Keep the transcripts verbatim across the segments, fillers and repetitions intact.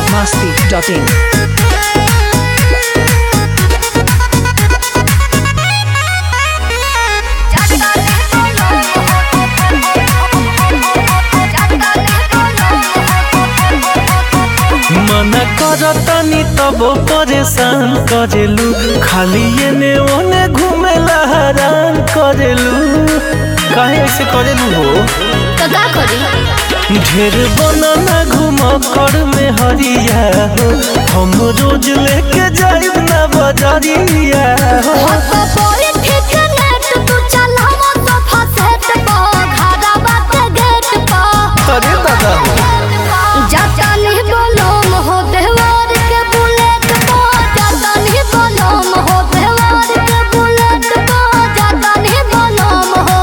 masti dot in. मना करतनी तब परेशान करेलू, खाली एने ओने घूमेला हैरान करेलू। काहे ऐसे करेलू हो? तो का करी? ढेर बनाना घूम कर में हरिया हो, हम रोज लेके जाइब ना बजरिया हो। हको पोरी ठीक नेट तू चलावा सोफा सेट पा घरा बात गेट पा। अरे दादा जाता नहीं बोलो हो देवार के बुलेट पा, जाता नहीं बोलो हो देवार के बुलेट पा, जाता नहीं बोलो हो।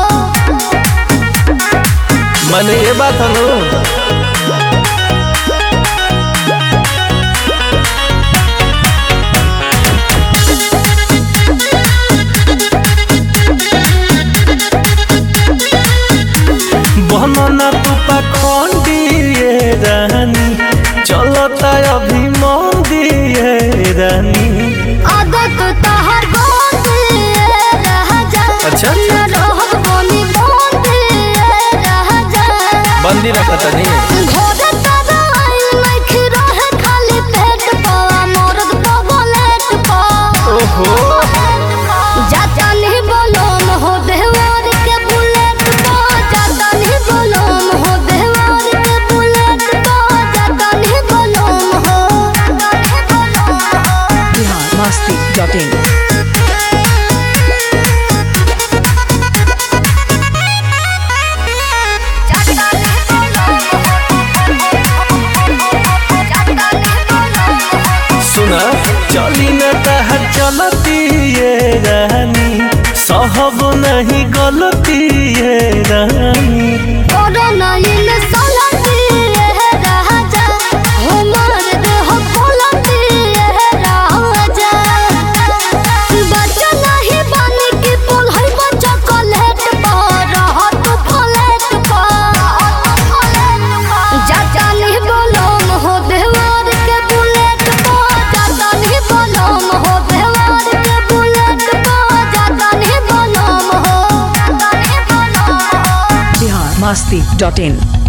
माने ये बात है बनना तू पाखंडी ये रानी, चलता अभी मंदी ये रानी। आदत तहर गोंदी रह जा, अच्छा न रहब बनी बंदी रह जा। बंदी रखता नहीं घोड़े तारा आई लइखी रहे खाली पेट पा, मरद पा बुलेट पा। ओहो जाता नहीं बोलो हो देवार के बुलेट पा, जाता नहीं बोलो हो देवार के बुलेट पा, जाता नहीं बोलो हो। Bihar masti dot in. सुना चली न तहर चलती ये रानी, सहब नहीं गलती ये रानी। कोरोना इन सोलंदी राजा, हमार देह खोलंदी राजा। बच्चा नहीं बने कि पोल है बच्चा कलेट पर रहत फलेट पर। जाता नहीं बोलो हो देवार के बुलेट पर, जाता नहीं बोलो हो देवार के बुलेट पर, जाता नहीं बोलो हो। Bihar masti dot in.